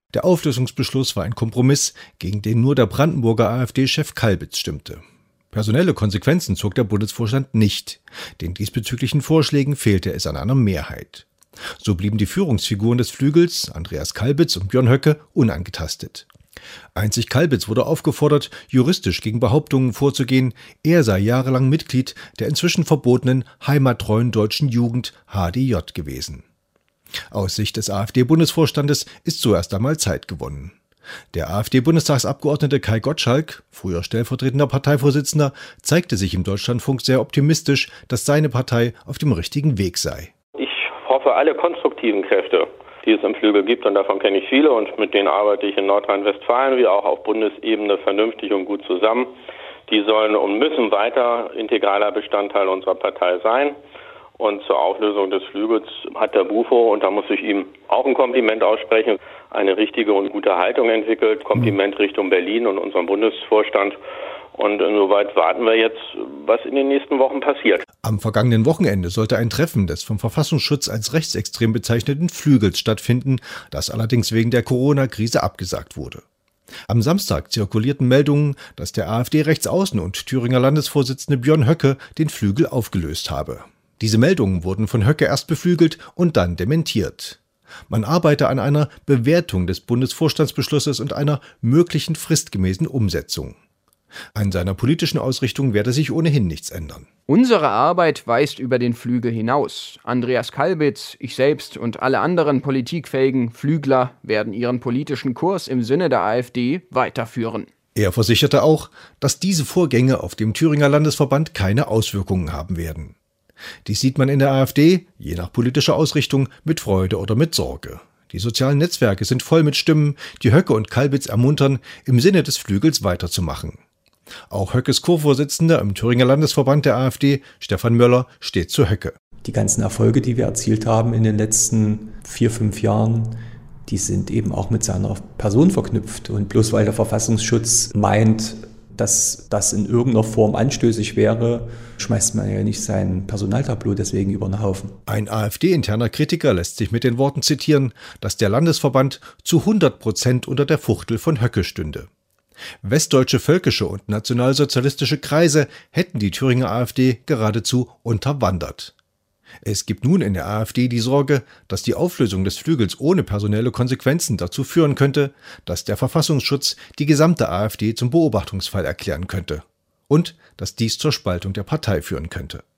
Der Auflösungsbeschluss war ein Kompromiss, gegen den nur der Brandenburger AfD-Chef Kalbitz stimmte. Personelle Konsequenzen zog der Bundesvorstand nicht. Den diesbezüglichen Vorschlägen fehlte es an einer Mehrheit. So blieben die Führungsfiguren des Flügels, Andreas Kalbitz und Björn Höcke, unangetastet. Einzig Kalbitz wurde aufgefordert, juristisch gegen Behauptungen vorzugehen, er sei jahrelang Mitglied der inzwischen verbotenen heimattreuen deutschen Jugend HDJ gewesen. Aus Sicht des AfD-Bundesvorstandes ist so erst einmal Zeit gewonnen. Der AfD-Bundestagsabgeordnete Kai Gottschalk, früher stellvertretender Parteivorsitzender, zeigte sich im Deutschlandfunk sehr optimistisch, dass seine Partei auf dem richtigen Weg sei. Ich hoffe, alle konstruktiven Kräfte, die es im Flügel gibt, und davon kenne ich viele und mit denen arbeite ich in Nordrhein-Westfalen wie auch auf Bundesebene vernünftig und gut zusammen, die sollen und müssen weiter integraler Bestandteil unserer Partei sein. Und zur Auflösung des Flügels hat der Bufo, und da muss ich ihm auch ein Kompliment aussprechen, eine richtige und gute Haltung entwickelt. Kompliment Richtung Berlin und unserem Bundesvorstand. Und insoweit warten wir jetzt, was in den nächsten Wochen passiert. Am vergangenen Wochenende sollte ein Treffen des vom Verfassungsschutz als rechtsextrem bezeichneten Flügels stattfinden, das allerdings wegen der Corona-Krise abgesagt wurde. Am Samstag zirkulierten Meldungen, dass der AfD-Rechtsaußen- und Thüringer Landesvorsitzende Björn Höcke den Flügel aufgelöst habe. Diese Meldungen wurden von Höcke erst beflügelt und dann dementiert. Man arbeite an einer Bewertung des Bundesvorstandsbeschlusses und einer möglichen fristgemäßen Umsetzung. An seiner politischen Ausrichtung werde sich ohnehin nichts ändern. Unsere Arbeit weist über den Flügel hinaus. Andreas Kalbitz, ich selbst und alle anderen politikfähigen Flügler werden ihren politischen Kurs im Sinne der AfD weiterführen. Er versicherte auch, dass diese Vorgänge auf dem Thüringer Landesverband keine Auswirkungen haben werden. Dies sieht man in der AfD, je nach politischer Ausrichtung, mit Freude oder mit Sorge. Die sozialen Netzwerke sind voll mit Stimmen, die Höcke und Kalbitz ermuntern, im Sinne des Flügels weiterzumachen. Auch Höckes Co-Vorsitzender im Thüringer Landesverband der AfD, Stefan Möller, steht zu Höcke. Die ganzen Erfolge, die wir erzielt haben in den letzten 4-5 Jahren, die sind eben auch mit seiner Person verknüpft. Und bloß weil der Verfassungsschutz meint, dass das in irgendeiner Form anstößig wäre, schmeißt man ja nicht sein Personaltableau deswegen über den Haufen. Ein AfD-interner Kritiker lässt sich mit den Worten zitieren, dass der Landesverband zu 100% unter der Fuchtel von Höcke stünde. Westdeutsche völkische und nationalsozialistische Kreise hätten die Thüringer AfD geradezu unterwandert. Es gibt nun in der AfD die Sorge, dass die Auflösung des Flügels ohne personelle Konsequenzen dazu führen könnte, dass der Verfassungsschutz die gesamte AfD zum Beobachtungsfall erklären könnte und dass dies zur Spaltung der Partei führen könnte.